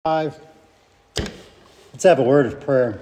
5. Let's have a word of prayer.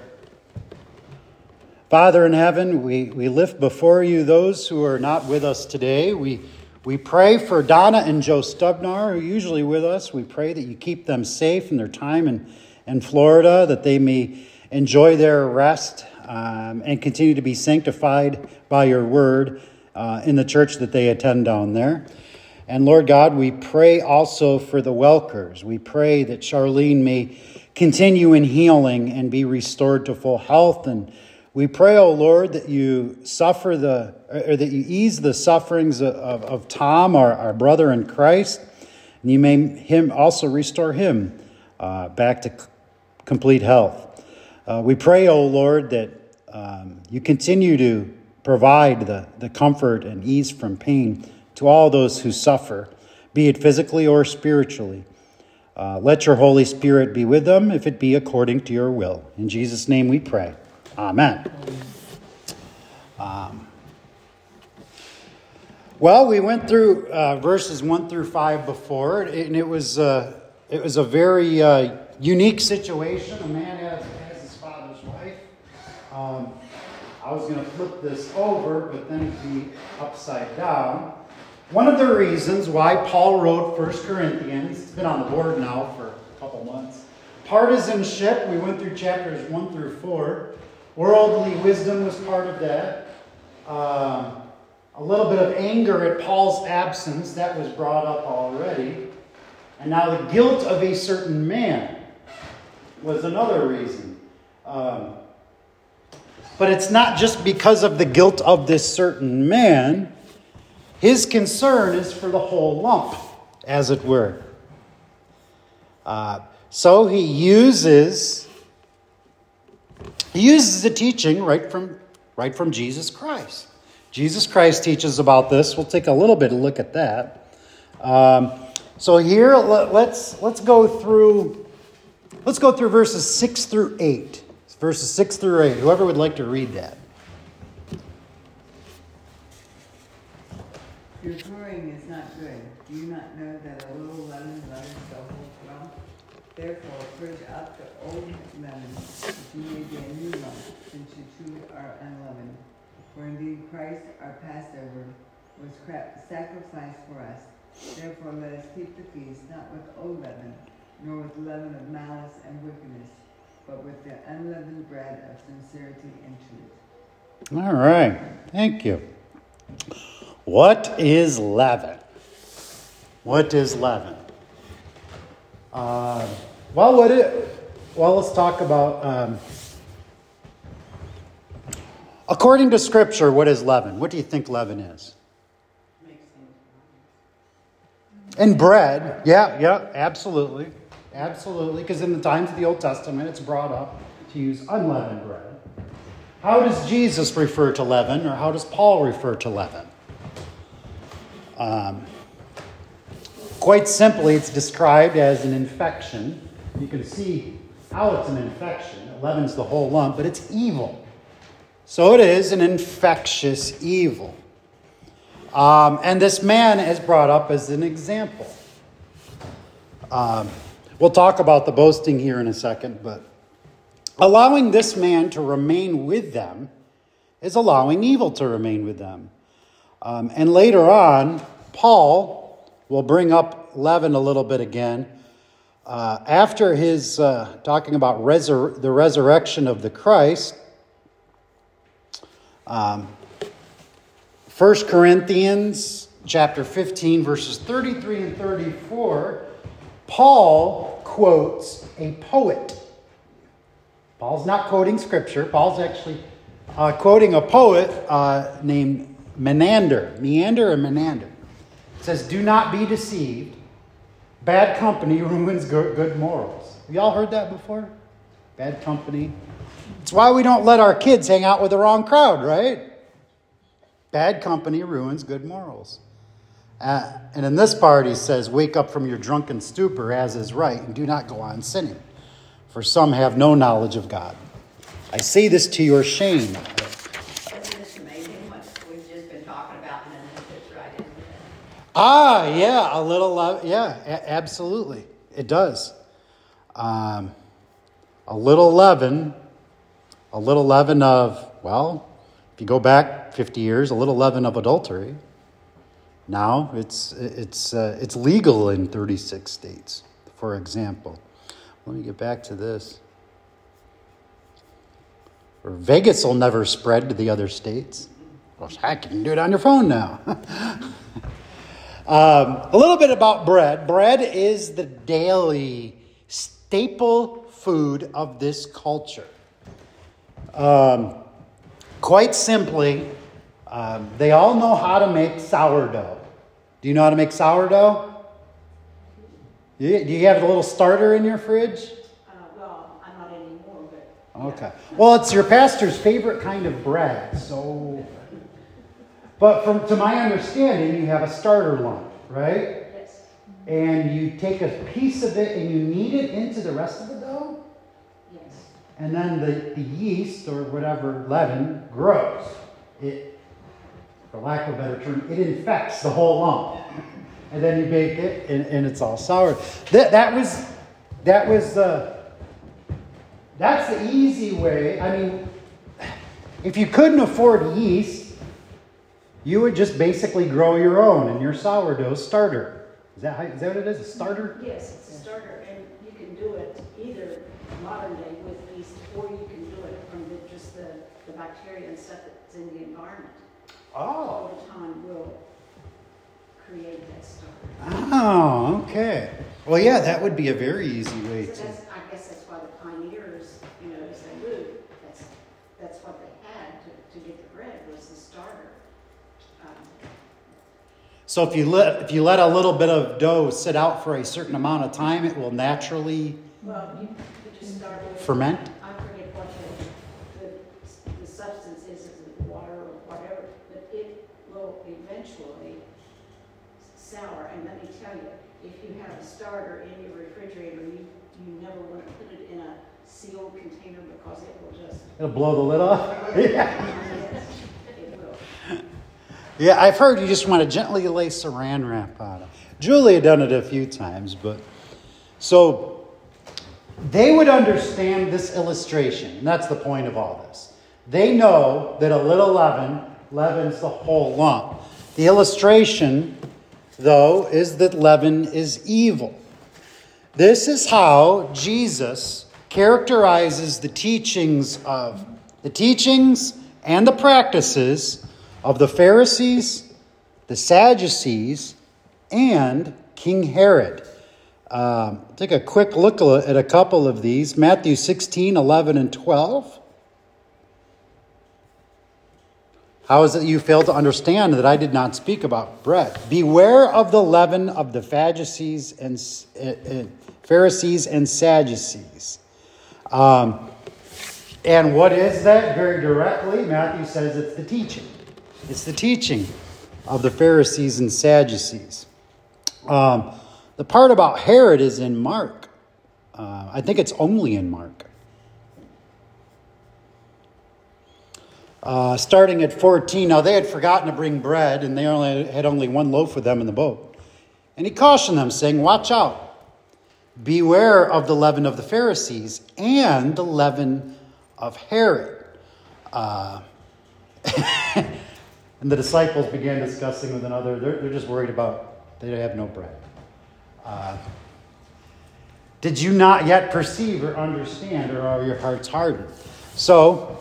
Father in heaven, we lift before you those who are not with us today. We pray for Donna and Joe Stubnar, who are usually with us. We pray that you keep them safe in their time in Florida, that they may enjoy their rest and continue to be sanctified by your word in the church that they attend down there. And Lord God, we pray also for the Welkers. We pray that Charlene may continue in healing and be restored to full health. And we pray, O Lord, that you ease the sufferings of Tom, our brother in Christ, and you may him also restore him back to complete health. We pray, O Lord, that you continue to provide the comfort and ease from pain to all those who suffer, be it physically or spiritually. Let your Holy Spirit be with them, if it be according to your will. In Jesus' name we pray. Amen. Well, we went through verses 1 through 5 before, and it was a very unique situation. A man has his father's wife. I was going to flip this over, but then it'd be upside down. One of the reasons why Paul wrote 1 Corinthians, it's been on the board now for a couple months. Partisanship, we went through chapters 1 through 4. Worldly wisdom was part of that. A little bit of anger at Paul's absence, that was brought up already. And now the guilt of a certain man was another reason. But it's not just because of the guilt of this certain man. His concern is for the whole lump, as it were. So he uses the teaching right from Jesus Christ. Jesus Christ teaches about this. We'll take a little bit of a look at that. So here, let's go through verses 6 through 8. Verses 6 through 8. Whoever would like to read that. Your brewing is not good. Do you not know that a little leaven leavens the whole lump? Therefore, purge out the old leaven, that you may be a new lump, since you too are unleavened. For indeed Christ, our Passover, was sacrificed for us. Therefore, let us keep the feast, not with old leaven, nor with leaven of malice and wickedness, but with the unleavened bread of sincerity and truth. All right. Thank you. What is leaven? What is leaven? Well, let's talk about, according to Scripture, what is leaven? What do you think leaven is? And bread. Yeah, absolutely. Absolutely, because in the times of the Old Testament, it's brought up to use unleavened bread. How does Jesus refer to leaven, or how does Paul refer to leaven? Quite simply, it's described as an infection. You can see how it's an infection. It leavens the whole lump, but it's evil. So it is an infectious evil. And this man is brought up as an example. We'll talk about the boasting here in a second, but allowing this man to remain with them is allowing evil to remain with them. And later on, Paul will bring up leaven a little bit again. After his talking about the resurrection of the Christ, 1 Corinthians chapter 15, verses 33 and 34, Paul quotes a poet. Paul's not quoting Scripture. Paul's actually quoting a poet named Menander. It says, "Do not be deceived. Bad company ruins good morals." Have y'all heard that before? Bad company. It's why we don't let our kids hang out with the wrong crowd, right? Bad company ruins good morals. And in this part, he says, "Wake up from your drunken stupor, as is right, and do not go on sinning. For some have no knowledge of God. I say this to your shame." Yeah, absolutely. It does. A little leaven of, well, if you go back 50 years, a little leaven of adultery. Now it's legal in 36 states, for example. Let me get back to this. Or Vegas will never spread to the other states. Well, heck, you can do it on your phone now. A little bit about bread. Bread is the daily staple food of this culture. Quite simply, they all know how to make sourdough. Do you know how to make sourdough? Do you have a little starter in your fridge? Well, I'm not anymore, but... Okay. Well, it's your pastor's favorite kind of bread, so... But to my understanding, you have a starter lump, right? Yes. And you take a piece of it and you knead it into the rest of the dough? Yes. And then the yeast or whatever leaven grows. It, for lack of a better term, it infects the whole lump. And then you bake it and it's all sour. That's the easy way. I mean, if you couldn't afford yeast, you would just basically grow your own in your sourdough starter. Is that what it is? A starter? Yes, it's a starter, and you can do it either modern day with yeast, or you can do it from just the bacteria and stuff that's in the environment. Oh. Over time will create that starter. Oh, okay. Well, yeah, that would be a very easy way So to... I guess that's why the pioneers, as they moved, that's what they had to get the bread was the starter. So if you let a little bit of dough sit out for a certain amount of time, it will naturally Well, you just start with... ferment? I forget what the substance is it water or whatever, but it will eventually sour. And let me tell you, if you have a starter in your refrigerator, you never want to put it in a sealed container because it will just... It'll blow the lid off? Yes, it will. Yeah, I've heard you just want to gently lay saran wrap on it. Julie had done it a few times, but... So, they would understand this illustration, and that's the point of all this. They know that a little leaven leavens the whole lump. The illustration, though, is that leaven is evil. This is how Jesus characterizes the teachings and the practices of the Pharisees, the Sadducees, and King Herod. Take a quick look at a couple of these. Matthew 16, 11, and 12. How is it you fail to understand that I did not speak about bread? Beware of the leaven of the Pharisees and Sadducees. And what is that? Very directly, Matthew says it's the teaching. It's the teaching of the Pharisees and Sadducees. The part about Herod is in Mark. I think it's only in Mark. Starting at 14. Now they had forgotten to bring bread, and they had only one loaf with them in the boat. And he cautioned them, saying, "Watch out. Beware of the leaven of the Pharisees and the leaven of Herod." And the disciples began discussing with another. They're just worried about they have no bread. Did you not yet perceive or understand, or are your hearts hardened? So,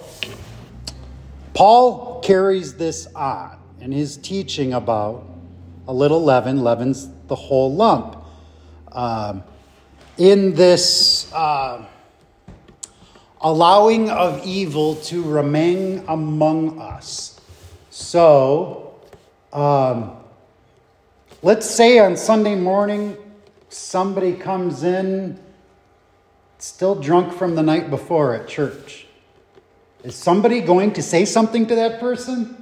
Paul carries this on in his teaching about a little leaven leavens the whole lump. In this allowing of evil to remain among us. So, let's say on Sunday morning, somebody comes in still drunk from the night before at church. Is somebody going to say something to that person?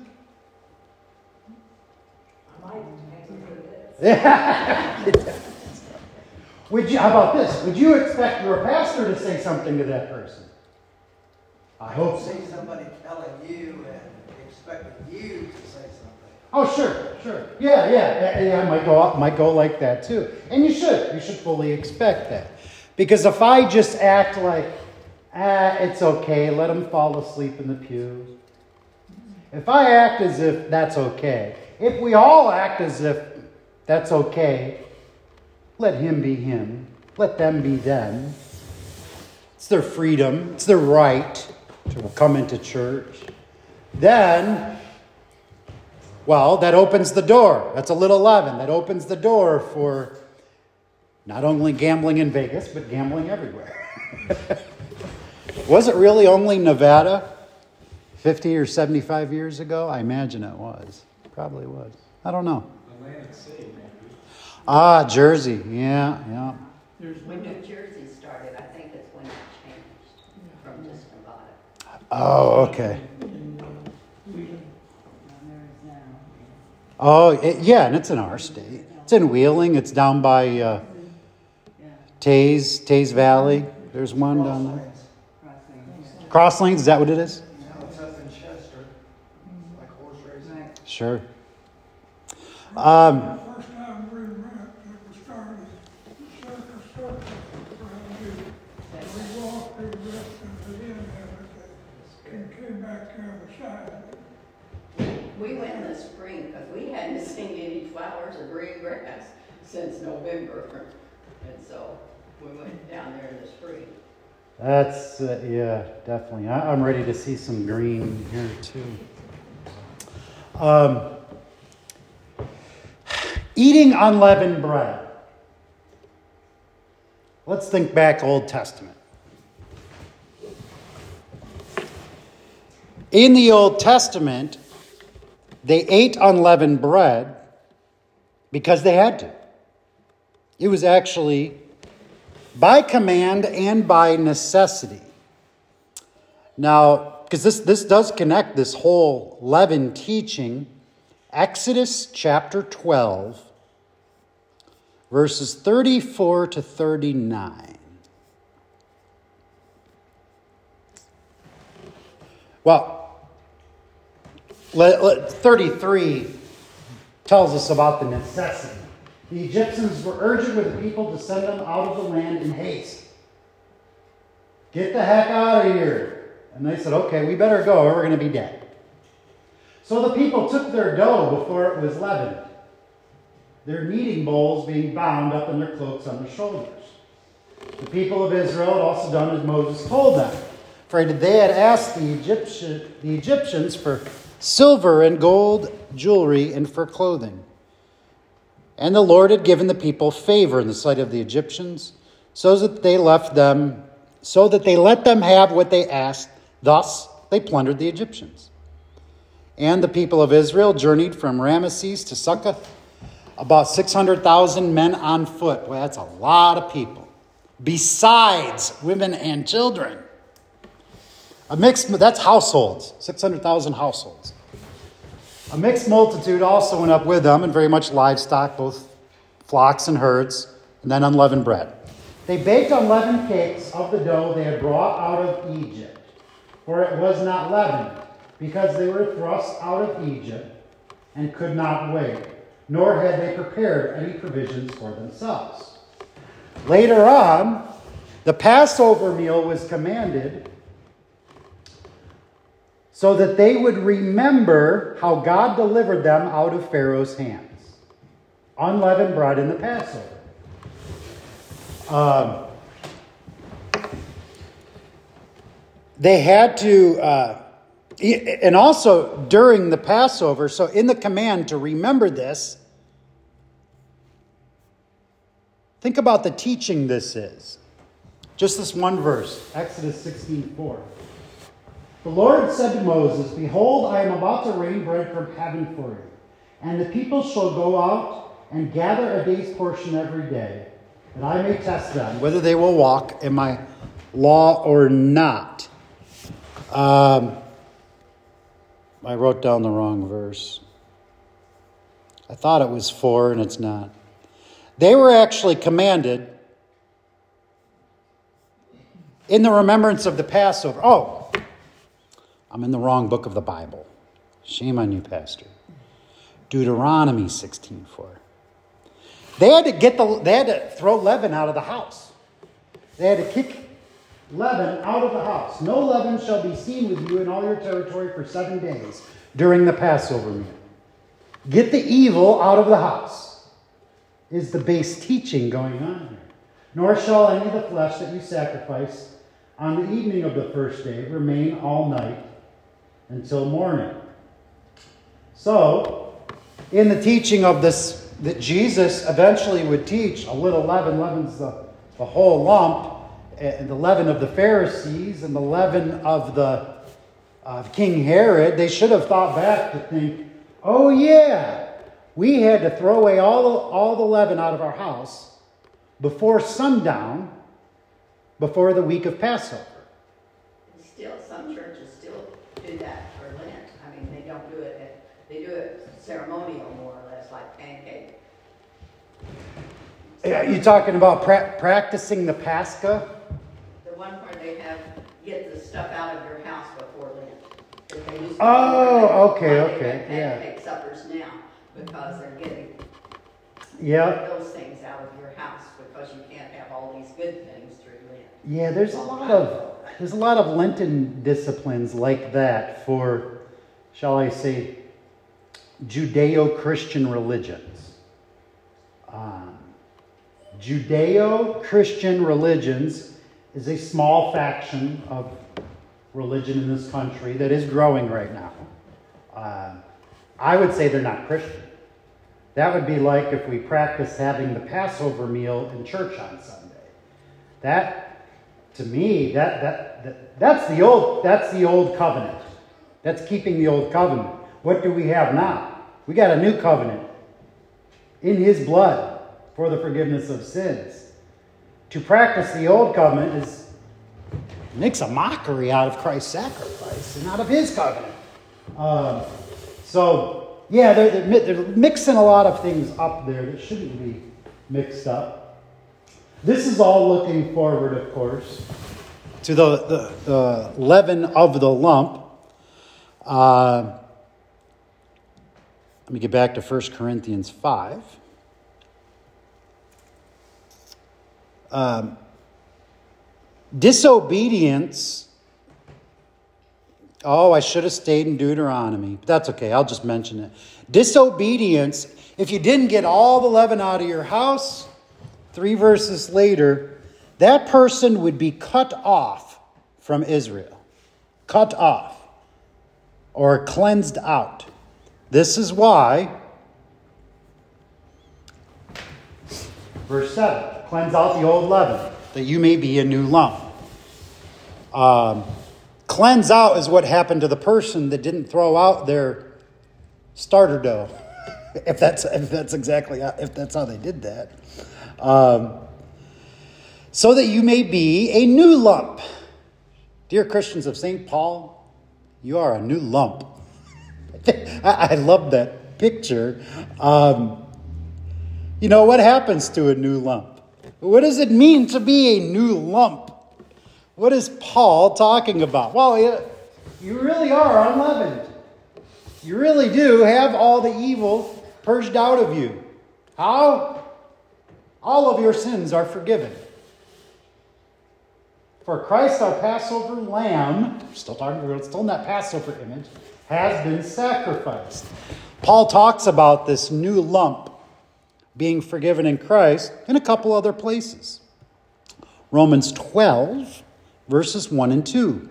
How about this? Would you expect your pastor to say something to that person? I hope so. See somebody telling you and expecting you to say something. Oh, sure. Yeah, might go like that too. And you should fully expect that. Because if I just act like, it's okay, let him fall asleep in the pew. If I act as if that's okay, if we all act as if that's okay, let him be him, let them be them. It's their freedom, it's their right to come into church. Then, well, that opens the door. That's a little leaven. That opens the door for not only gambling in Vegas, but gambling everywhere. Was it really only Nevada 50 or 75 years ago? I imagine it was. Probably was. I don't know. Atlantic City, maybe. Jersey. Yeah. When New Jersey started, I think it's when it changed from just Nevada. Oh, okay. And it's in our state. It's in Wheeling. It's down by Taze Valley. There's one down there. Crosslanes, is that what it is? Now it's up in Chester, like horse racing. Sure. First time we went, it was started circus around here. We walked through the rest of the end of it and came back to the other side. We went in the spring because we hadn't seen any flowers or green grass since November. And so we went down there in the spring. That's, definitely. I'm ready to see some green here, too. Eating unleavened bread. Let's think back Old Testament. In the Old Testament, they ate unleavened bread because they had to. It was actually by command and by necessity. Now, because this does connect this whole leaven teaching, Exodus chapter 12, verses 34 to 39. Well, 33 tells us about the necessity. The Egyptians were urging with the people to send them out of the land in haste. Get the heck out of here. And they said, okay, we better go or we're going to be dead. So the people took their dough before it was leavened, their kneading bowls being bound up in their cloaks on their shoulders. The people of Israel had also done as Moses told them, for they had asked the Egyptians for silver and gold jewelry and for clothing. And the Lord had given the people favor in the sight of the Egyptians, so that they let them have what they asked. Thus, they plundered the Egyptians. And the people of Israel journeyed from Ramesses to Succoth, about 600,000 men on foot. Well, that's a lot of people, besides women and children. That's households, 600,000 households. A mixed multitude also went up with them, and very much livestock, both flocks and herds, and then unleavened bread. They baked unleavened cakes of the dough they had brought out of Egypt, for it was not leavened, because they were thrust out of Egypt and could not wait, nor had they prepared any provisions for themselves. Later on, the Passover meal was commanded so that they would remember how God delivered them out of Pharaoh's hands. Unleavened bread in the Passover. They had to, and also during the Passover, so in the command to remember this, think about the teaching this is. Just this one verse, Exodus 16:4. The Lord said to Moses, behold, I am about to rain bread from heaven for you, and the people shall go out and gather a day's portion every day, that I may test them, whether they will walk in my law or not. I wrote down the wrong verse. I thought it was 4, and it's not. They were actually commanded in the remembrance of the Passover. Oh, I'm in the wrong book of the Bible. Shame on you, Pastor. Deuteronomy 16:4. They had to throw leaven out of the house. They had to kick leaven out of the house. No leaven shall be seen with you in all your territory for 7 days during the Passover meal. Get the evil out of the house, is the base teaching going on here. Nor shall any of the flesh that you sacrifice on the evening of the first day remain all night until morning. So, in the teaching of this, that Jesus eventually would teach, a little leaven leavens the whole lump, and the leaven of the Pharisees and the leaven of the King Herod, they should have thought back to think, oh yeah, we had to throw away all the leaven out of our house before sundown, before the week of Passover. Still, some churches still do that for Lent. I mean, they don't do it, they do it ceremonial more or less, like pancake. Yeah, you talking about practicing the Pascha? The one where they get the stuff out of your house before Lent. That they used to Oh, do. okay, They yeah. pancake suppers now because they're getting Yeah. those things out of your house because you can't have all these good things through Lent. Yeah, there's a lot of Lenten disciplines like that for, shall I say, Judeo-Christian religions. Judeo-Christian religions is a small faction of religion in this country that is growing right now. I would say they're not Christian. That would be like if we practice having the Passover meal in church on Sunday. That, to me, that's the old covenant. That's keeping the old covenant. What do we have now? We got a new covenant in His blood for the forgiveness of sins. To practice the old covenant makes a mockery out of Christ's sacrifice and out of His covenant. Yeah, they're mixing a lot of things up there that shouldn't be mixed up. This is all looking forward, of course, to the leaven of the lump. Let me get back to 1 Corinthians 5. Disobedience. Oh, I should have stayed in Deuteronomy. But that's okay. I'll just mention it. Disobedience. If you didn't get all the leaven out of your house, 3 verses later, that person would be cut off from Israel. Cut off. Or cleansed out. This is why, verse 7, cleanse out the old leaven, that you may be a new lump. Cleanse out is what happened to the person that didn't throw out their starter dough, if that's how they did that. So that you may be a new lump. Dear Christians of St. Paul, you are a new lump. I love that picture. What happens to a new lump? What does it mean to be a new lump? What is Paul talking about? Well, you really are unleavened. You really do have all the evil purged out of you. How? All of your sins are forgiven. For Christ, our Passover lamb, still in that Passover image, has been sacrificed. Paul talks about this new lump being forgiven in Christ in a couple other places. Romans 12, verses 1 and 2.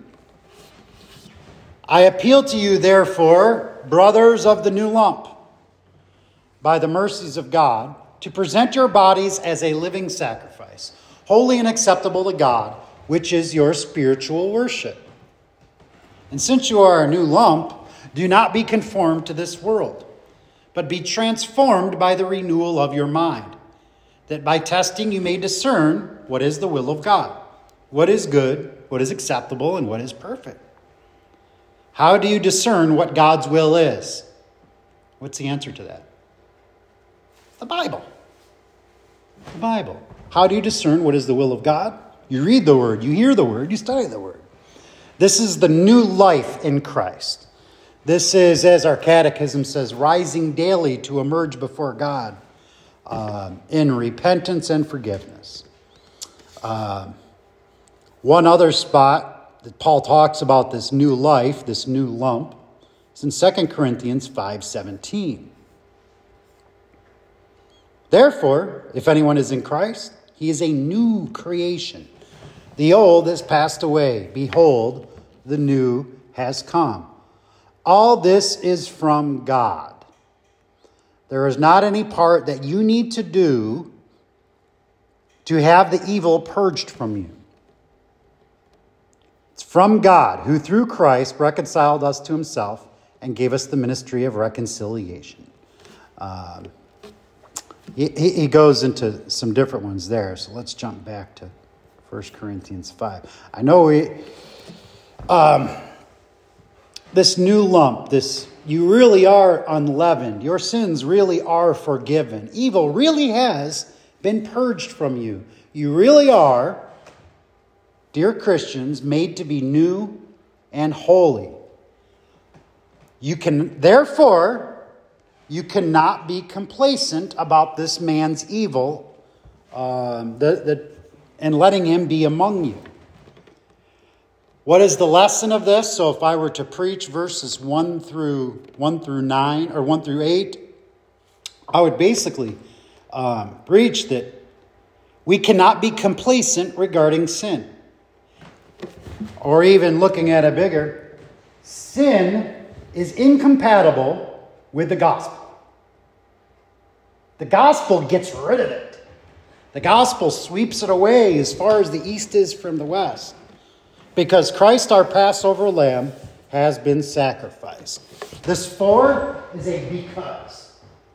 I appeal to you, therefore, brothers of the new lump, by the mercies of God, to present your bodies as a living sacrifice, holy and acceptable to God, which is your spiritual worship. And since you are a new lump, do not be conformed to this world, but be transformed by the renewal of your mind, that by testing you may discern what is the will of God, what is good, what is acceptable, and what is perfect. How do you discern what God's will is? What's the answer to that? The Bible. The Bible. How do you discern what is the will of God? You read the Word, you hear the Word, you study the Word. This is the new life in Christ. This is, as our catechism says, rising daily to emerge before God in repentance and forgiveness. One other spot that Paul talks about this new life, this new lump, is in 2 Corinthians 5:17. Therefore, if anyone is in Christ, he is a new creation. The old has passed away. Behold, the new has come. All this is from God. There is not any part that you need to do to have the evil purged from you. It's from God, who through Christ reconciled us to himself and gave us the ministry of reconciliation. He goes into some different ones there, so let's jump back to 1 Corinthians 5. I know this new lump, you really are unleavened. Your sins really are forgiven. Evil really has been purged from you. You really are, dear Christians, made to be new and holy. Therefore, you cannot be complacent about this man's evil and letting him be among you. What is the lesson of this? So if I were to preach verses 1 through 9 or 1 through 8, I would basically preach that we cannot be complacent regarding sin. Or even looking at it bigger, sin is incompatible with the gospel. The gospel gets rid of it. The gospel sweeps it away as far as the east is from the west. Because Christ, our Passover lamb, has been sacrificed. This 4 is a because.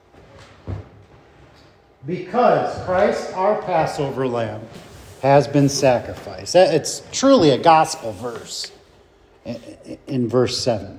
Because Christ, our Passover lamb, has been sacrificed. It's truly a gospel verse in verse 7.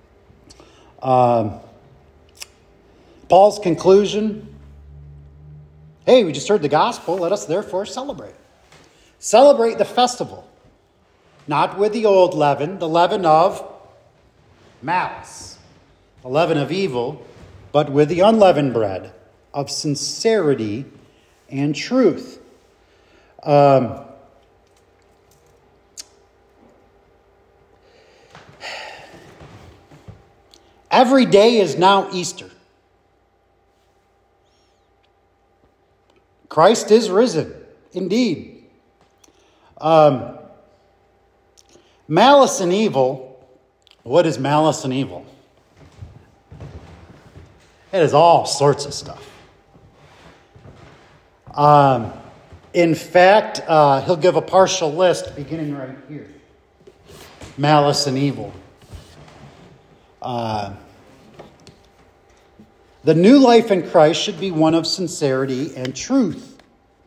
Paul's conclusion, hey, we just heard the gospel, let us therefore celebrate. Celebrate the festival. Not with the old leaven, the leaven of malice, the leaven of evil, but with the unleavened bread of sincerity and truth. Every day is now Easter. Christ is risen, indeed. Malice and evil. What is malice and evil? It is all sorts of stuff. In fact, he'll give a partial list beginning right here. Malice and evil. The new life in Christ should be one of sincerity and truth.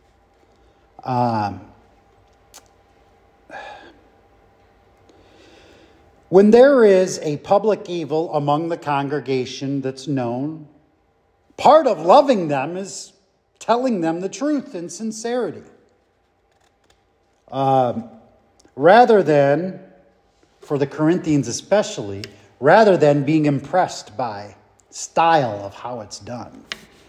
When there is a public evil among the congregation that's known, part of loving them is telling them the truth in sincerity. Rather than, for the Corinthians especially, rather than being impressed by style of how it's done.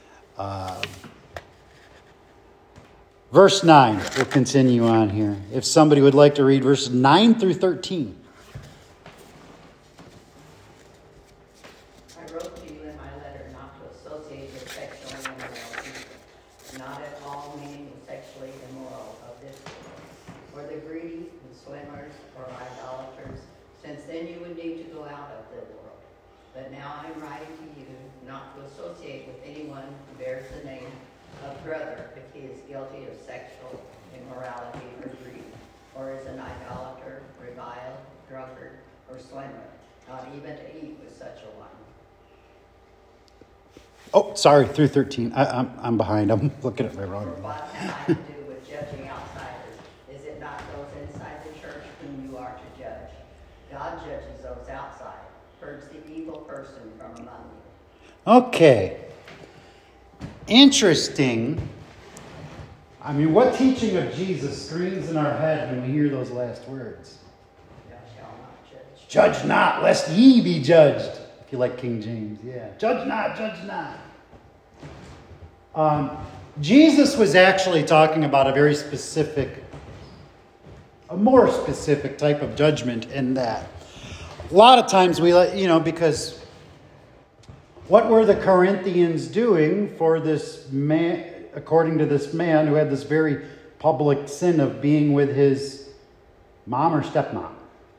Verse 9, we'll continue on here. If somebody would like to read verses 9 through 13. I wrote to you in my letter not to associate with sexually immoral people, not at all meaning the sexually immoral of this world, or the greedy, the swimmers, or idolaters, since then you would need to go out of the world. But now I'm writing to you not to associate with anyone who bears the name of brother if he is guilty of sexual immorality or greed, or is an idolater, reviled, drunkard, or swindler, not even to eat with such a one. Oh, sorry, through 13. I'm behind. I'm looking at my wrong. For what have I to do with judging outsiders? Is it not those inside the church whom you are to judge? God judges those outside. Purge the evil person from among you. Okay. Interesting. I mean, what teaching of Jesus screams in our head when we hear those last words? Thou shalt not judge. Judge not, lest ye be judged. If you like King James, yeah. Judge not, judge not. Jesus was actually talking about a very specific a more specific type of judgment in that. A lot of times we let, because what were the Corinthians doing for this man, according to this man who had this very public sin of being with his mom or stepmom?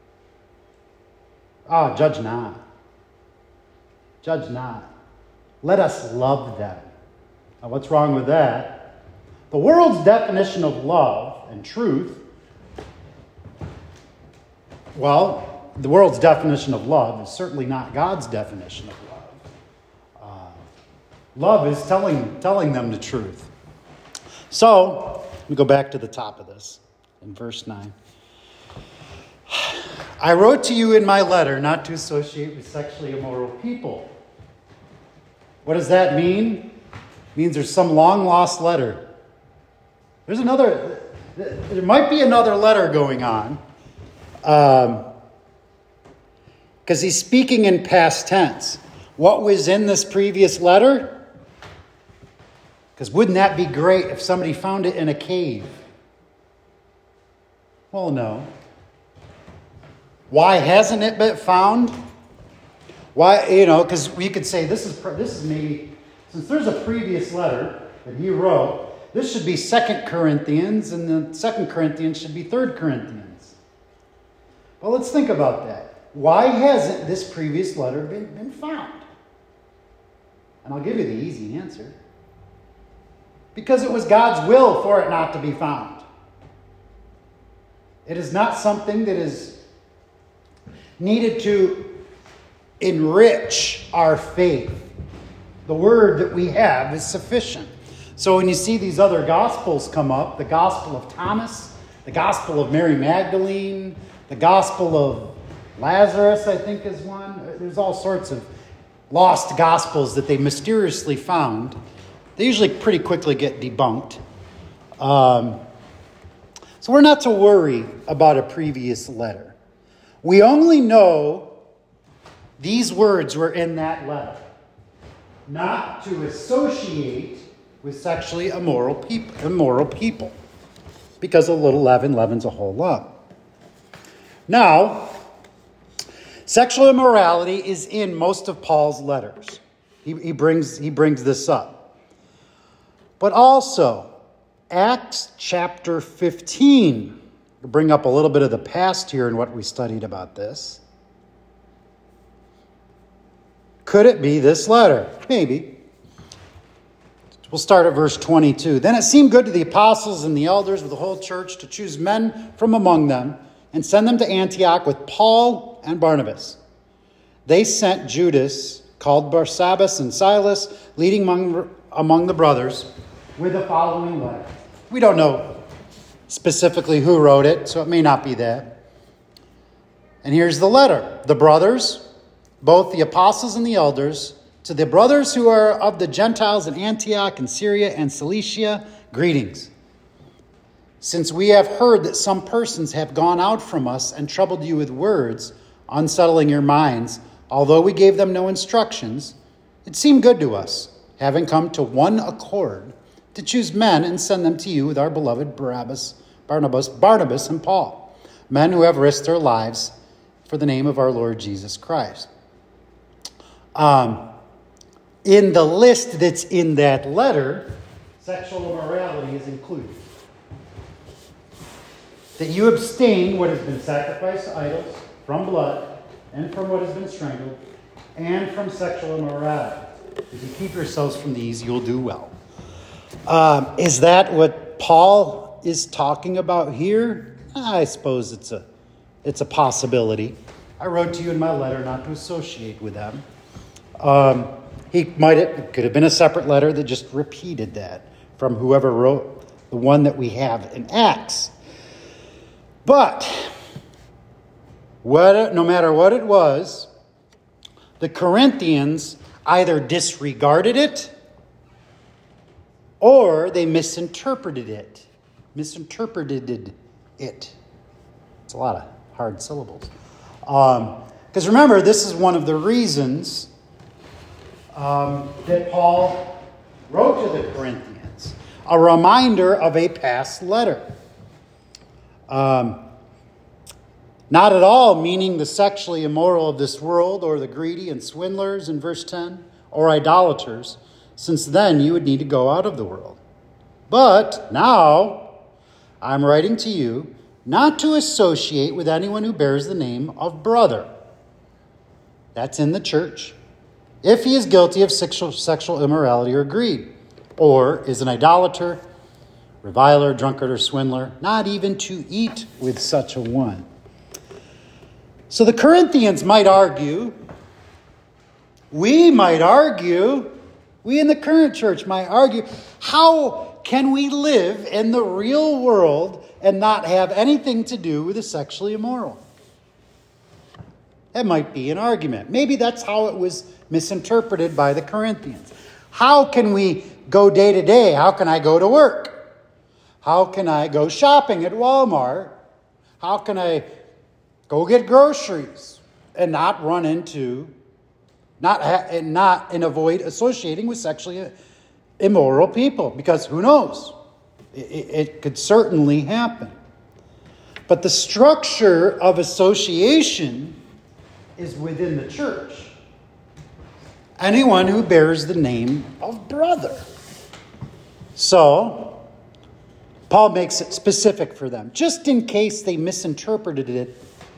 Judge not. Judge not. Let us love them. Now, what's wrong with that? The world's definition of love and truth, well, the world's definition of love is certainly not God's definition of love. Love is telling them the truth. So, let me go back to the top of this in verse 9. I wrote to you in my letter not to associate with sexually immoral people. What does that mean? It means there's some long-lost letter. There might be another letter going on. Because he's speaking in past tense. What was in this previous letter? Because wouldn't that be great if somebody found it in a cave? Well, no. Why hasn't it been found? Why, because we could say this is maybe, since there's a previous letter that he wrote, this should be 2 Corinthians, and the 2 Corinthians should be 3 Corinthians. Well, let's think about that. Why hasn't this previous letter been found? And I'll give you the easy answer. Because it was God's will for it not to be found. It is not something that is needed to enrich our faith. The word that we have is sufficient. So when you see these other gospels come up, the gospel of Thomas, the gospel of Mary Magdalene, the gospel of Lazarus, I think is one. There's all sorts of lost gospels that they mysteriously found. They usually pretty quickly get debunked. So we're not to worry about a previous letter. We only know these words were in that letter. Not to associate with sexually immoral people. Because a little leaven leavens a whole lump. Now, sexual immorality is in most of Paul's letters. He brings this up. But also, Acts chapter 15. We'll bring up a little bit of the past here in what we studied about this. Could it be this letter? Maybe. We'll start at verse 22. Then it seemed good to the apostles and the elders of the whole church to choose men from among them and send them to Antioch with Paul and Barnabas. They sent Judas, called Barsabbas, and Silas, leading among the brothers, with the following letter. We don't know specifically who wrote it, so it may not be that. And here's the letter. The brothers, both the apostles and the elders, to the brothers who are of the Gentiles in Antioch and Syria and Cilicia, greetings. Since we have heard that some persons have gone out from us and troubled you with words, unsettling your minds, although we gave them no instructions, it seemed good to us, having come to one accord, to choose men and send them to you with our beloved Barnabas and Paul, men who have risked their lives for the name of our Lord Jesus Christ. In the list that's in that letter, sexual immorality is included. That you abstain what has been sacrificed to idols, from blood, and from what has been strangled, and from sexual immorality. If you keep yourselves from these, you'll do well. Is that what Paul is talking about here? I suppose it's a possibility. I wrote to you in my letter not to associate with them. It could have been a separate letter that just repeated that from whoever wrote the one that we have in Acts. But no matter what it was, the Corinthians either disregarded it or they misinterpreted it. It's a lot of hard syllables. Because remember, this is one of the reasons that Paul wrote to the Corinthians. A reminder of a past letter. Not at all meaning the sexually immoral of this world or the greedy and swindlers in verse 10 or idolaters, since then you would need to go out of the world. But now I'm writing to you not to associate with anyone who bears the name of brother. That's in the church. If he is guilty of sexual immorality or greed, or is an idolater, reviler, drunkard, or swindler, not even to eat with such a one. So the Corinthians might argue, we in the current church might argue, how can we live in the real world and not have anything to do with the sexually immoral? That might be an argument. Maybe that's how it was misinterpreted by the Corinthians. How can we go day to day? How can I go to work? How can I go shopping at Walmart? How can I go get groceries and not run into, and avoid associating with sexually immoral people? Because who knows? It could certainly happen. But the structure of association is within the church. Anyone who bears the name of brother. So, Paul makes it specific for them, just in case they misinterpreted it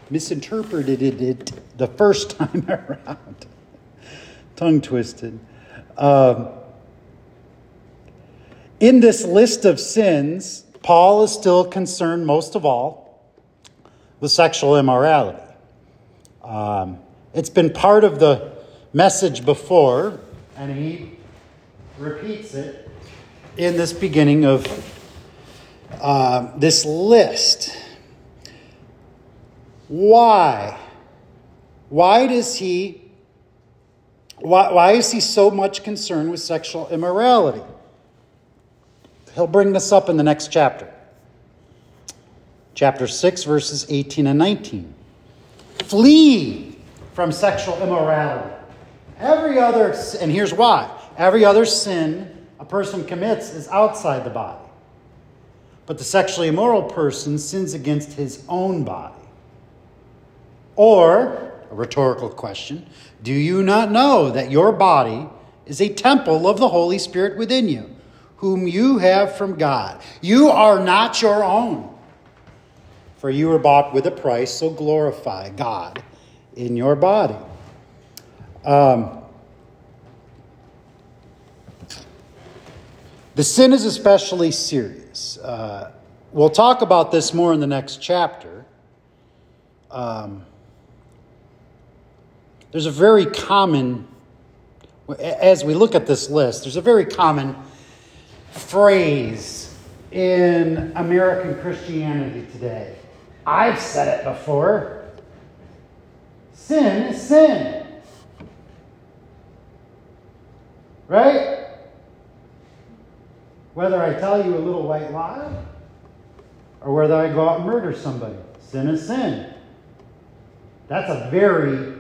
the first time around. Tongue twisted. In this list of sins, Paul is still concerned most of all with sexual immorality. It's been part of the message before, and he repeats it in this beginning of this list. Why? Why is he so much concerned with sexual immorality? He'll bring this up in the next chapter. Chapter 6, verses 18 and 19. Flee from sexual immorality. And here's why. Every other sin a person commits is outside the body. But the sexually immoral person sins against his own body. Or, a rhetorical question, do you not know that your body is a temple of the Holy Spirit within you, whom you have from God? You are not your own, for you were bought with a price, so glorify God in your body. The sin is especially serious. We'll talk about this more in the next chapter. There's a very common, as we look at this list, there's a very common phrase in American Christianity today. I've said it before. Sin is sin. Right? Whether I tell you a little white lie or whether I go out and murder somebody, sin is sin. That's a very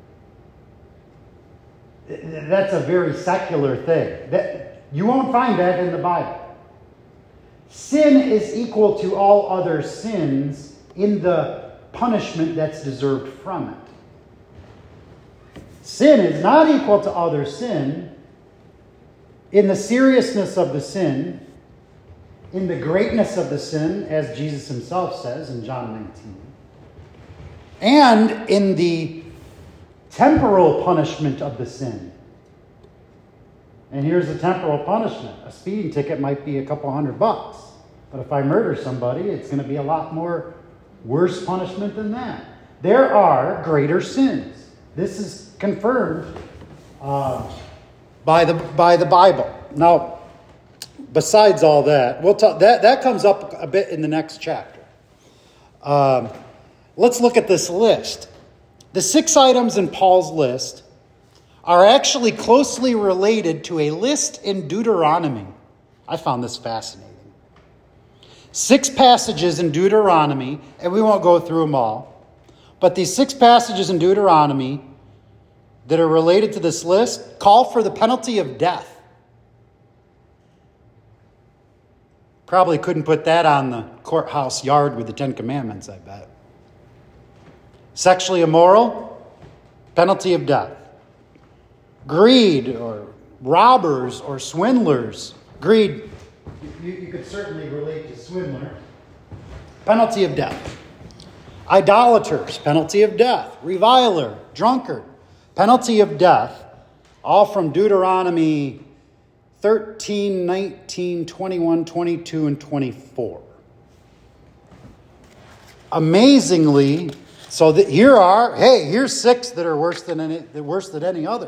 secular thing. You won't find that in the Bible. Sin is equal to all other sins in the punishment that's deserved from it. Sin is not equal to other sin in the seriousness of the sin, in the greatness of the sin, as Jesus himself says in John 19, and in the temporal punishment of the sin. And here's the temporal punishment. A speeding ticket might be a couple $100, but if I murder somebody, it's going to be a lot more worse punishment than that. There are greater sins. This is confirmed by the Bible. Now, besides all that, we'll talk. That comes up a bit in the next chapter. Let's look at this list. The 6 items in Paul's list are actually closely related to a list in Deuteronomy. I found this fascinating. 6 passages in Deuteronomy, and we won't go through them all, but these 6 passages in Deuteronomy that are related to this list call for the penalty of death. Probably couldn't put that on the courthouse yard with the 10 Commandments, I bet. Sexually immoral, penalty of death. Greed or robbers or swindlers. Greed, you could certainly relate to swindler. Penalty of death. Idolaters, penalty of death. Reviler, drunkard, penalty of death. All from Deuteronomy 13, 19, 21, 22, and 24. Amazingly, here's 6 that are worse than any other.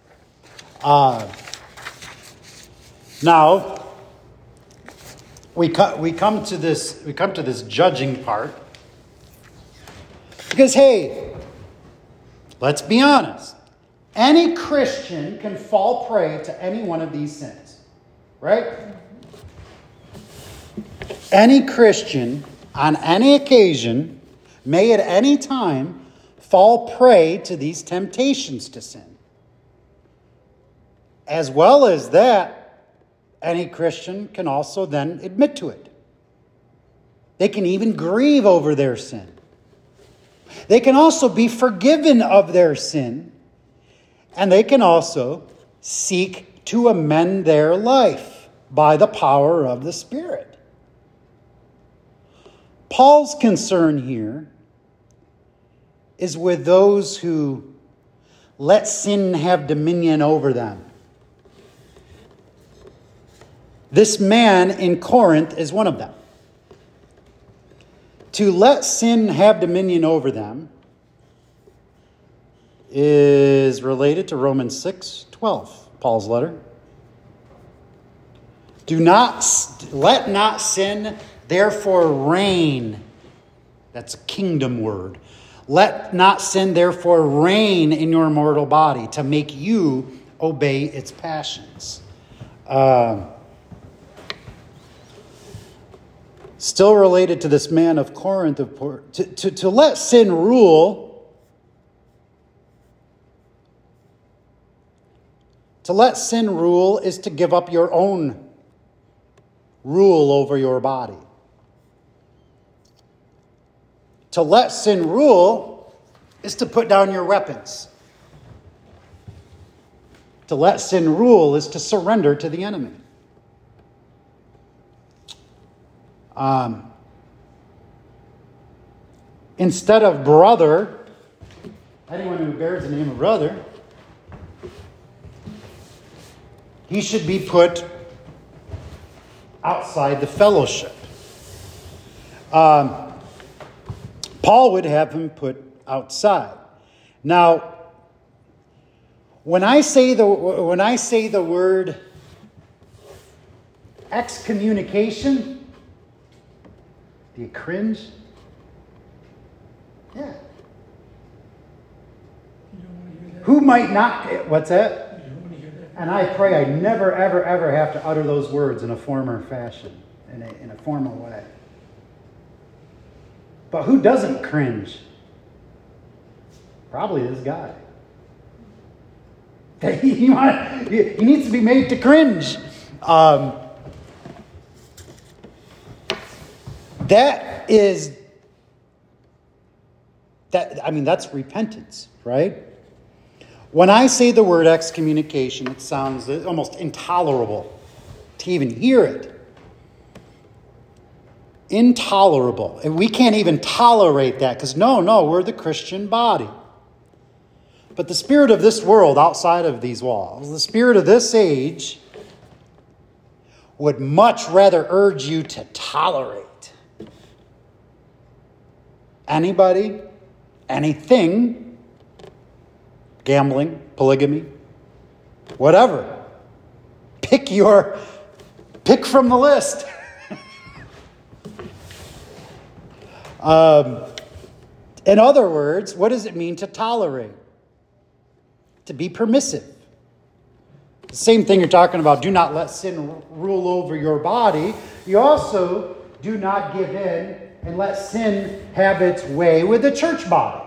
Now, we come to this judging part because, hey, let's be honest. Any Christian can fall prey to any one of these sins, right? Any Christian, on any occasion, may at any time fall prey to these temptations to sin. As well as that, any Christian can also then admit to it. They can even grieve over their sin. They can also be forgiven of their sin. And they can also seek to amend their life by the power of the Spirit. Paul's concern here is with those who let sin have dominion over them. This man in Corinth is one of them. To let sin have dominion over them is related to Romans 6:12, Paul's letter. Let not sin therefore reign. That's a kingdom word. Let not sin therefore reign in your mortal body to make you obey its passions. Still related to this man of Corinth, to let sin rule. To let sin rule is to give up your own rule over your body. To let sin rule is to put down your weapons. To let sin rule is to surrender to the enemy. Instead of brother, anyone who bears the name of brother, he should be put outside the fellowship. Paul would have him put outside. Now, when I say the word excommunication, do you cringe? Yeah. Who might not? What's that? And I pray I never, ever, ever have to utter those words in a formal fashion, in a formal way. But who doesn't cringe? Probably this guy. He needs to be made to cringe. That's repentance, right? When I say the word excommunication, it sounds almost intolerable to even hear it. Intolerable. And we can't even tolerate that because we're the Christian body. But the spirit of this world outside of these walls, the spirit of this age, would much rather urge you to tolerate anybody, anything, gambling, polygamy, whatever. Pick from the list. In other words, what does it mean to tolerate? To be permissive. The same thing you're talking about, do not let sin rule over your body. You also do not give in and let sin have its way with the church body.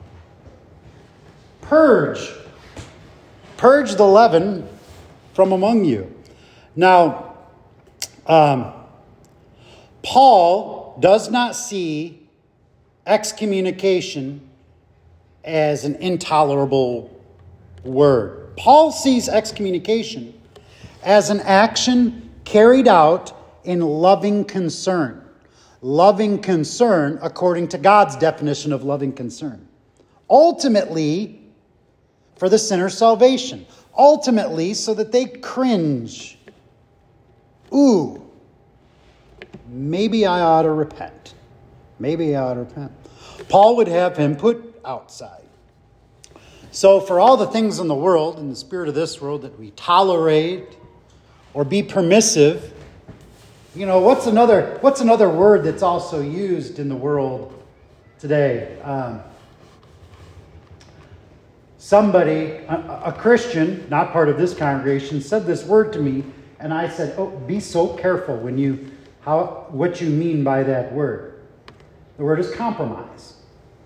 Purge the leaven from among you. Now, Paul does not see excommunication as an intolerable word. Paul sees excommunication as an action carried out in loving concern. Loving concern according to God's definition of loving concern. Ultimately, for the sinner's salvation. Ultimately, so that they cringe. Ooh, maybe I ought to repent. Maybe I ought to repent. Paul would have him put outside. So for all the things in the world, in the spirit of this world, that we tolerate or be permissive, you know, what's another word that's also used in the world today? Somebody, a Christian, not part of this congregation, said this word to me, and I said, "Oh, be so careful what you mean by that word." The word is compromise.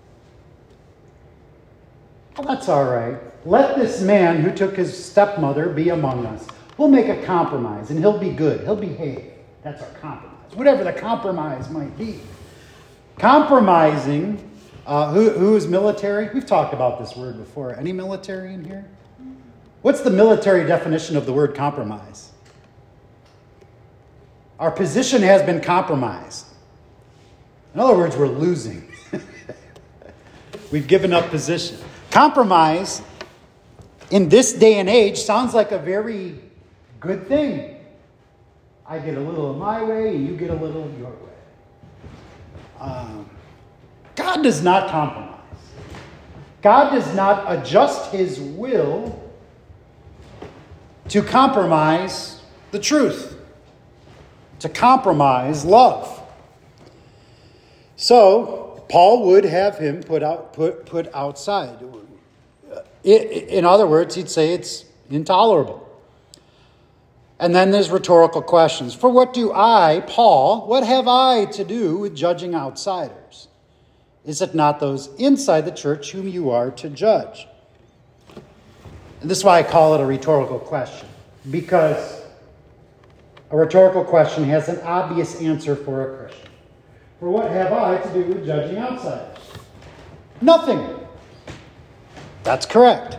Well, that's all right. Let this man who took his stepmother be among us. We'll make a compromise, and he'll be good. He'll behave. That's our compromise. Whatever the compromise might be. Compromising. Who is military? We've talked about this word before. Any military in here? What's the military definition of the word compromise? Our position has been compromised. In other words, we're losing. We've given up position. Compromise in this day and age sounds like a very good thing. I get a little of my way, and you get a little of your way. God does not compromise. God does not adjust his will to compromise the truth, to compromise love. So, Paul would have him put outside. In other words, he'd say it's intolerable. And then there's rhetorical questions. For what do I, Paul, what have I to do with judging outsiders? Is it not those inside the church whom you are to judge? And this is why I call it a rhetorical question. Because a rhetorical question has an obvious answer for a Christian. For what have I to do with judging outsiders? Nothing. That's correct.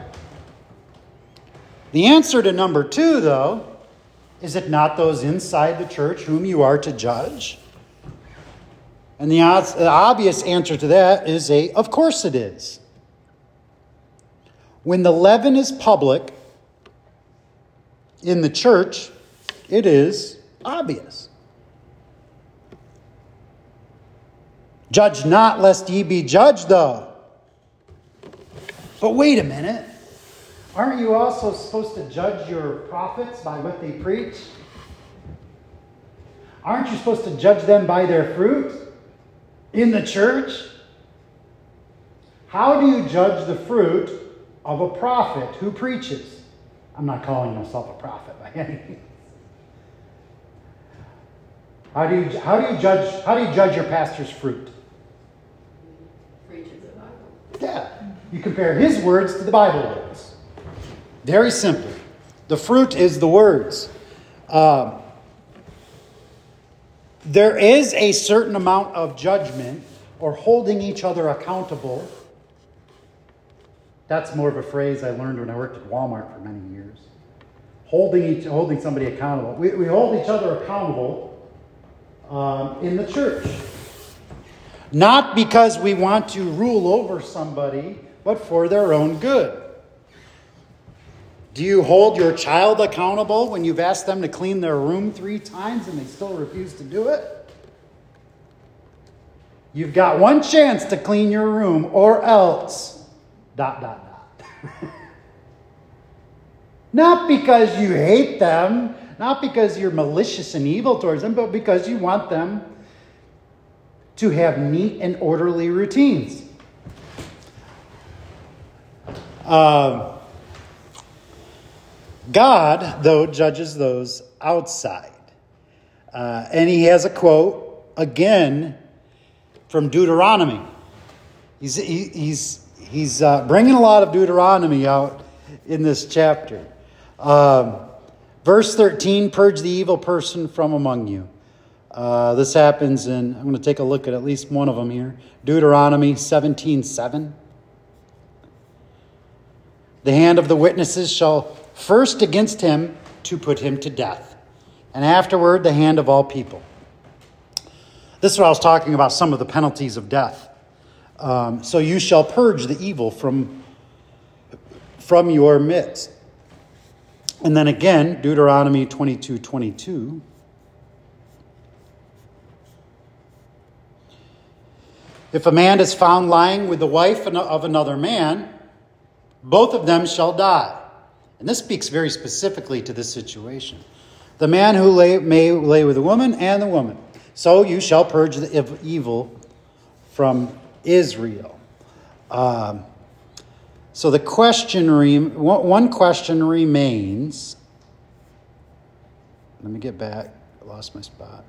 The answer to number 2, though, is it not those inside the church whom you are to judge? And the obvious answer to that is of course it is. When the leaven is public in the church, it is obvious. Judge not, lest ye be judged, though. But wait a minute. Aren't you also supposed to judge your prophets by what they preach? Aren't you supposed to judge them by their fruit in the church? How do you judge the fruit of a prophet who preaches? I'm not calling myself a prophet by any means. How do you judge your pastor's fruit? Preaches the Bible. Yeah. You compare his words to the Bible words. Very simply. The fruit is the words. There is a certain amount of judgment or holding each other accountable. That's more of a phrase I learned when I worked at Walmart for many years. Holding somebody accountable. We hold each other accountable in the church. Not because we want to rule over somebody, but for their own good. Do you hold your child accountable when you've asked them to clean their room 3 times and they still refuse to do it? You've got one chance to clean your room or else... ... Not because you hate them, not because you're malicious and evil towards them, but because you want them to have neat and orderly routines. God, though, judges those outside. And he has a quote, again, from Deuteronomy. He's bringing a lot of Deuteronomy out in this chapter. Verse 13, purge the evil person from among you. This happens in, I'm going to take a look at least one of them here. Deuteronomy 17:7. The hand of the witnesses shall first against him to put him to death, and afterward the hand of all people. This is what I was talking about, some of the penalties of death. So you shall purge the evil from your midst. And then again, Deuteronomy 22:22. If a man is found lying with the wife of another man, both of them shall die. And this speaks very specifically to this situation. The man who may lay with the woman and the woman. So you shall purge the evil from Israel. So the question, one question remains. Let me get back. I lost my spot.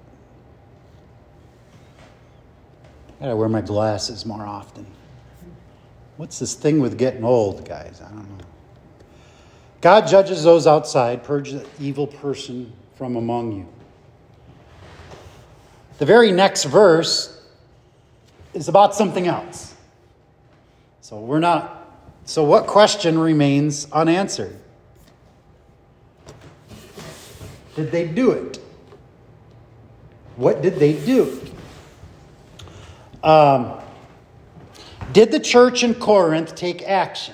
I gotta wear my glasses more often. What's this thing with getting old, guys? I don't know. God judges those outside. Purge the evil person from among you. The very next verse is about something else. So what question remains unanswered? Did they do it? What did they do? Did the church in Corinth take action?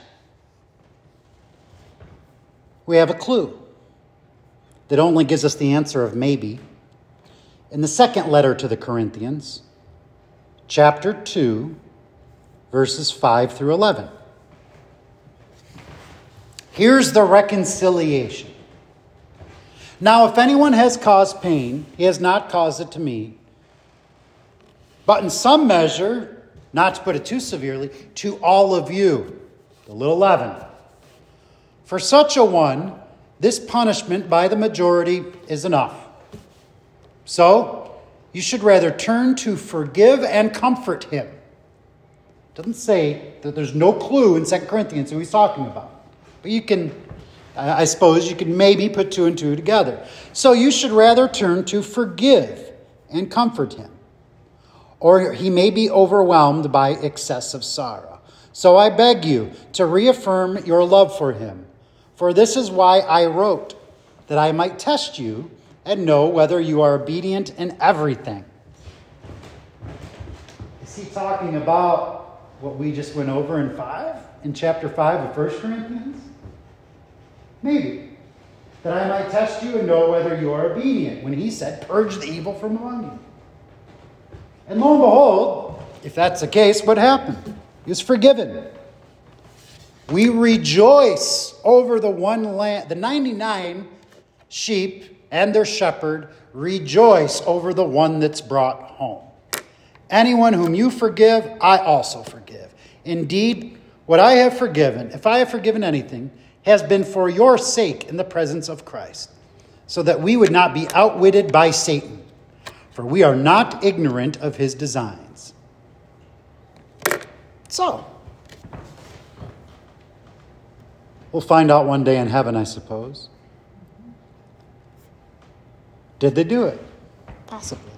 We have a clue that only gives us the answer of maybe. In the second letter to the Corinthians, chapter 2, verses 5 through 11. Here's the reconciliation. Now, if anyone has caused pain, he has not caused it to me, but in some measure, not to put it too severely, to all of you, the little leaven. For such a one, this punishment by the majority is enough. So, you should rather turn to forgive and comfort him. It doesn't say that there's no clue in 2 Corinthians who he's talking about. But you can, I suppose you can maybe put two and two together. So you should rather turn to forgive and comfort him. Or he may be overwhelmed by excessive sorrow. So I beg you to reaffirm your love for him. For this is why I wrote, that I might test you and know whether you are obedient in everything. Is he talking about what we just went over in chapter 5 of 1 Corinthians? Maybe. That I might test you and know whether you are obedient, when he said, purge the evil from among you. And lo and behold, if that's the case, what happened? He was forgiven. We rejoice over the one lamb, the 99 sheep and their shepherd rejoice over the one that's brought home. Anyone whom you forgive, I also forgive. Indeed, what I have forgiven, if I have forgiven anything, has been for your sake in the presence of Christ, so that we would not be outwitted by Satan, for we are not ignorant of his designs. So, we'll find out one day in heaven, I suppose. Did they do it? Possibly.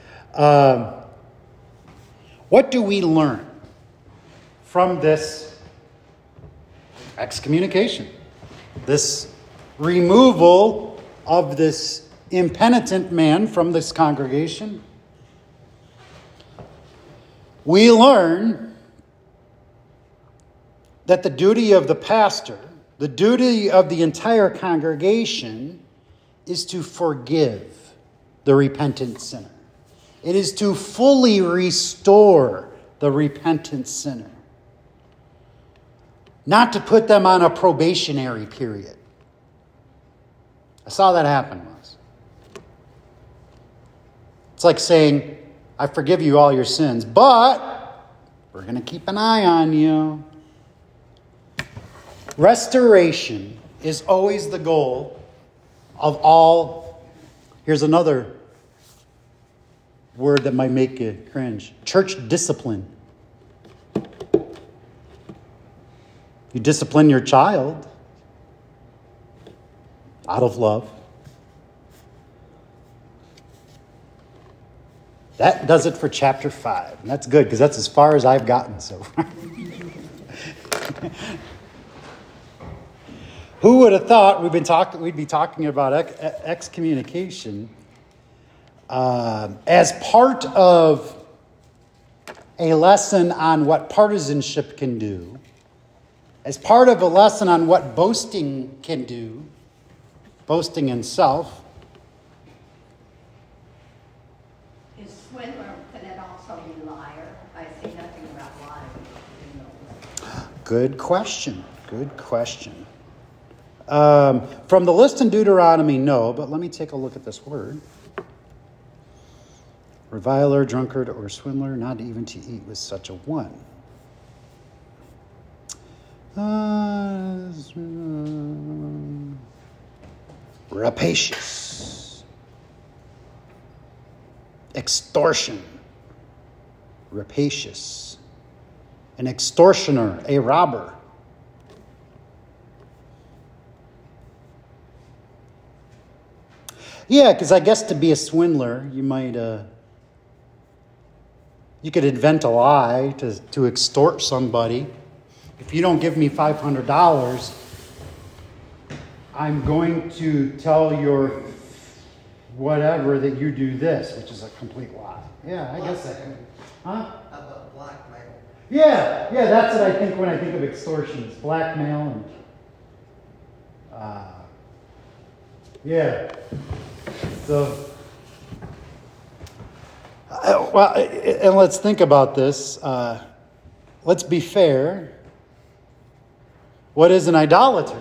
What do we learn from this excommunication? This removal of this impenitent man from this congregation? We learn that the duty of the pastor, the duty of the entire congregation, is to forgive the repentant sinner. It is to fully restore the repentant sinner. Not to put them on a probationary period. I saw that happen once. It's like saying, I forgive you all your sins, but we're going to keep an eye on you. Restoration is always the goal of all. Here's another word that might make you cringe. Church discipline. You discipline your child out of love. That does it for chapter 5. And that's good, because that's as far as I've gotten so far. Who would have thought we'd be talking about excommunication as part of a lesson on what partisanship can do, as part of a lesson on what boasting can do, boasting in self. Is swindler, can it also be liar? I see nothing about lying in those. Good question. Good question. From the list in Deuteronomy, no, but let me take a look at this word. Reviler, drunkard, or swindler, not even to eat with such a one. Rapacious. Extortion. Rapacious. An extortioner, a robber. Yeah, because I guess to be a swindler, you might, you could invent a lie to extort somebody. If you don't give me $500, I'm going to tell your whatever that you do this, which is a complete lie. Yeah, I guess that can. Huh? How about blackmail? Yeah, that's what I think when I think of extortions. Blackmail and, yeah. So, well, and let's think about this. Let's be fair. What is an idolater?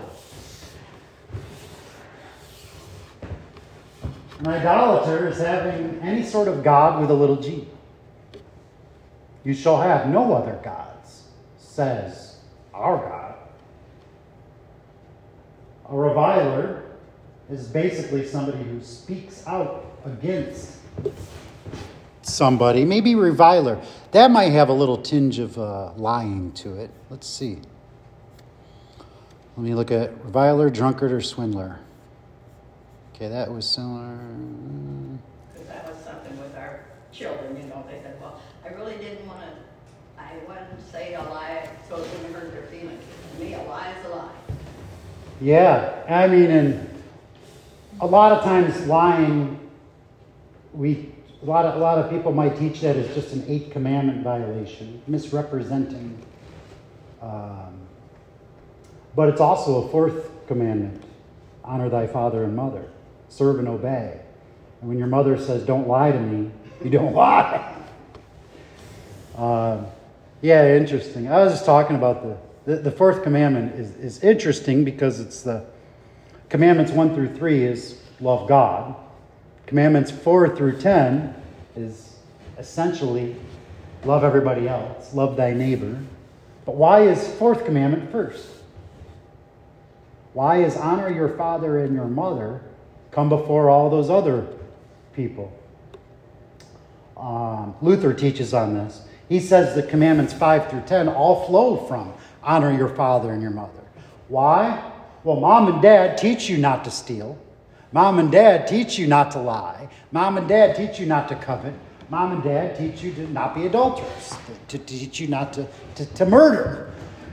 An idolater is having any sort of God with a little g. You shall have no other gods, says our God. A reviler is basically somebody who speaks out against somebody. Maybe reviler. That might have a little tinge of lying to it. Let's see. Let me look at reviler, drunkard, or swindler. Okay, that was similar. Because that was something with our children, you know, they said, well, I really didn't want to, I wouldn't say a lie so it wouldn't hurt their feelings. To me, a lie is a lie. Yeah, I mean, and a lot of times lying, a lot of people might teach that as just an 8th commandment violation, misrepresenting. But it's also a 4th commandment: honor thy father and mother, serve and obey. And when your mother says, "Don't lie to me," you don't lie. Yeah, interesting. I was just talking about the 4th commandment is interesting because it's the commandments 1 through 3 is love God. Commandments 4 through 10 is essentially love everybody else, love thy neighbor. But why is 4th commandment first? Why is honor your father and your mother come before all those other people? Luther teaches on this. He says the commandments 5 through 10 all flow from honor your father and your mother. Why? Well, mom and dad teach you not to steal. Mom and dad teach you not to lie. Mom and dad teach you not to covet. Mom and dad teach you to not be adulterous, to teach you not to murder.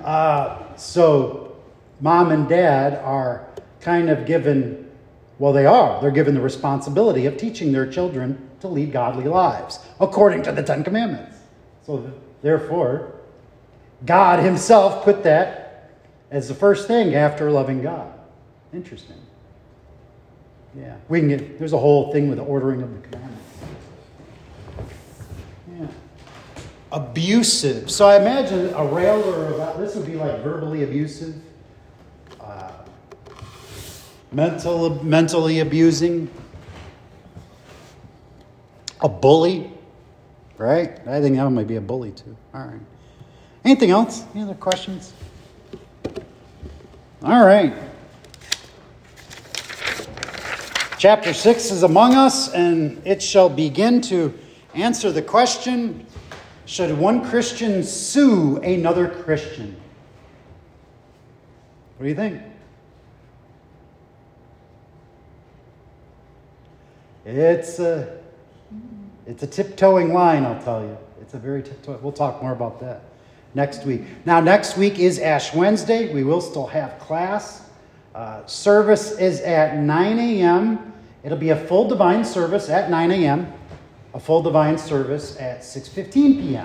So mom and dad are kind of given, well, they're given the responsibility of teaching their children to lead godly lives, according to the 10 Commandments. So therefore, God himself put that as the first thing after loving God. Interesting. Yeah, there's a whole thing with the ordering of the commandments. Yeah. Abusive. So I imagine a railer about this would be like verbally abusive, mentally abusing, a bully, right? I think that might be a bully too. All right. Anything else? Any other questions? All right. Chapter 6 is among us, and it shall begin to answer the question, should one Christian sue another Christian? What do you think? It's a tiptoeing line, I'll tell you. It's a very tiptoeing. We'll talk more about that next week. Now, next week is Ash Wednesday. We will still have class. Service is at 9 a.m. It'll be a full divine service at 9 a.m., a full divine service at 6:15 p.m.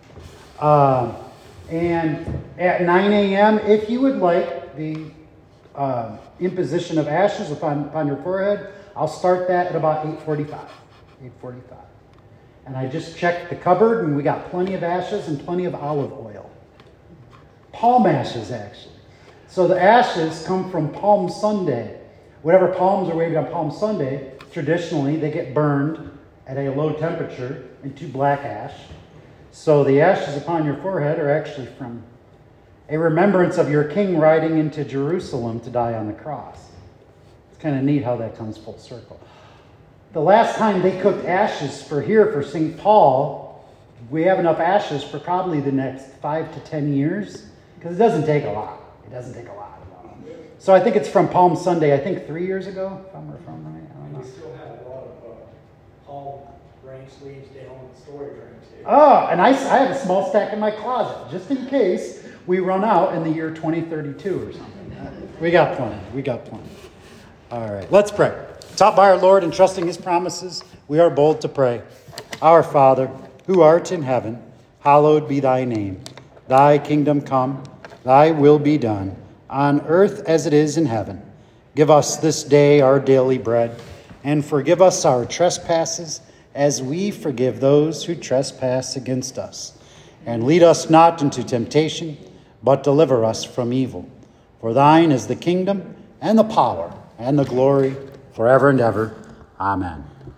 And at 9 a.m., if you would like the imposition of ashes upon your forehead, I'll start that at about 8:45. And I just checked the cupboard, and we got plenty of ashes and plenty of olive oil. Palm ashes, actually. So the ashes come from Palm Sunday. Whatever palms are waved on Palm Sunday, traditionally they get burned at a low temperature into black ash. So the ashes upon your forehead are actually from a remembrance of your king riding into Jerusalem to die on the cross. It's kind of neat how that comes full circle. The last time they cooked ashes for St. Paul, we have enough ashes for probably the next 5 to 10 years, because it doesn't take a lot. So I think it's from Palm Sunday, I think 3 years ago, if I'm right. I don't know. We still have a lot of palm branch leaves down in the storage room too. Oh, and I have a small stack in my closet, just in case we run out in the year 2032 or something. We got plenty. All right, let's pray. Taught by our Lord and trusting his promises, we are bold to pray. Our Father, who art in heaven, hallowed be thy name. Thy kingdom come, thy will be done, on earth as it is in heaven. Give us this day our daily bread, and forgive us our trespasses, as we forgive those who trespass against us. And lead us not into temptation, but deliver us from evil. For thine is the kingdom, and the power, and the glory, forever and ever. Amen.